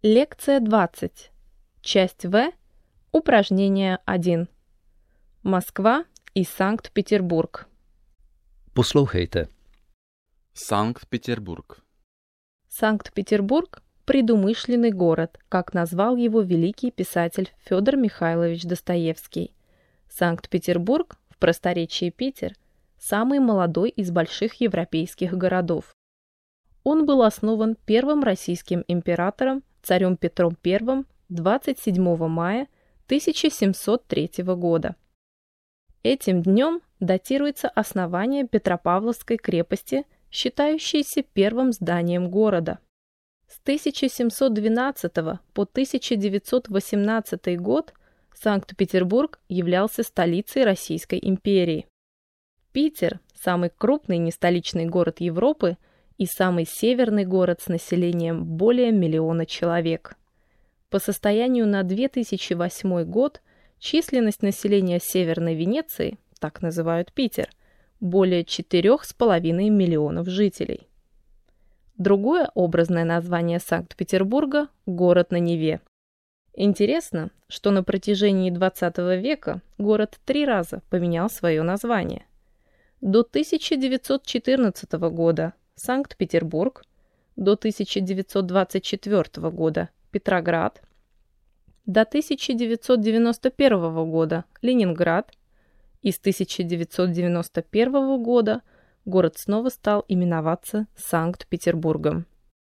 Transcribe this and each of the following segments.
Лекция 20. Часть В. Упражнение 1. Москва и Санкт-Петербург. Poslouchejte. Санкт-Петербург. Санкт-Петербург – предумышленный город, как назвал его великий писатель Федор Михайлович Достоевский. Санкт-Петербург, в просторечии Питер, самый молодой из больших европейских городов. Он был основан первым российским императором царем Петром I 27 мая 1703 года. Этим днем датируется основание Петропавловской крепости, считающейся первым зданием города. С 1712 по 1918 год Санкт-Петербург являлся столицей Российской империи. Питер – самый крупный нестоличный город Европы и самый северный город с населением более 1 миллиона человек. По состоянию на 2008 год численность населения Северной Венеции, так называют Питер, более 4,5 миллионов жителей. Другое образное название Санкт-Петербурга – город на Неве. Интересно, что на протяжении XX века город 3 раза поменял свое название. До 1914 года Санкт-Петербург, до 1924 года Петроград, до 1991 года Ленинград, и с 1991 года город снова стал именоваться Санкт-Петербургом.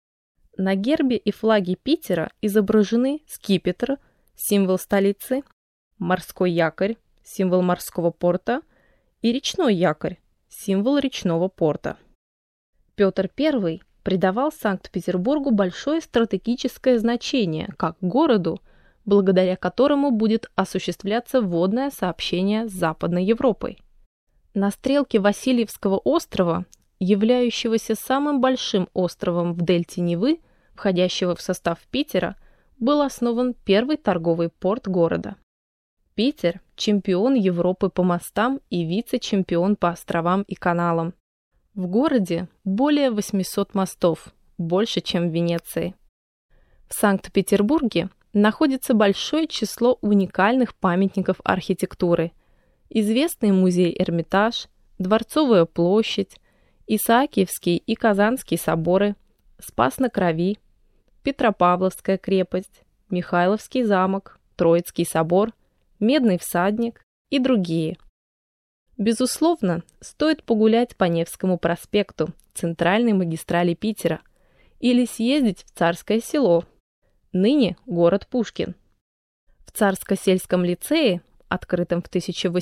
На гербе и флаге Питера изображены скипетр, символ столицы, морской якорь, символ морского порта, и речной якорь, символ речного порта. Петр I придавал Санкт-Петербургу большое стратегическое значение как городу, благодаря которому будет осуществляться водное сообщение с Западной Европой. На стрелке Васильевского острова, являющегося самым большим островом в дельте Невы, входящего в состав Питера, был основан первый торговый порт города. Питер – чемпион Европы по мостам и вице-чемпион по островам и каналам. В городе более 800 мостов, больше, чем в Венеции. В Санкт-Петербурге находится большое число уникальных памятников архитектуры. Известный музей Эрмитаж, Дворцовая площадь, Исаакиевский и Казанский соборы, Спас-на-Крови, Петропавловская крепость, Михайловский замок, Троицкий собор, Медный всадник и другие. Безусловно, стоит погулять по Невскому проспекту, центральной магистрали Питера, или съездить в Царское село, ныне город Пушкин. В Царско-сельском лицее, открытом в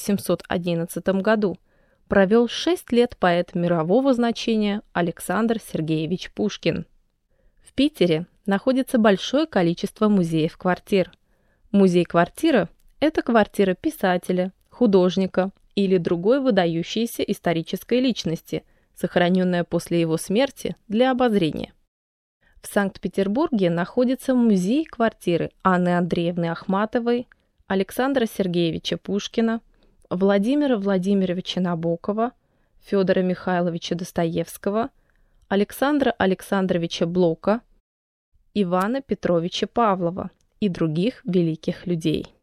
1811 году, провел 6 лет поэт мирового значения Александр Сергеевич Пушкин. В Питере находится большое количество музеев-квартир. Музей-квартира – это квартира писателя, художника или другой выдающейся исторической личности, сохраненная после его смерти для обозрения. В Санкт-Петербурге находится музей-квартиры Анны Андреевны Ахматовой, Александра Сергеевича Пушкина, Владимира Владимировича Набокова, Федора Михайловича Достоевского, Александра Александровича Блока, Ивана Петровича Павлова и других великих людей.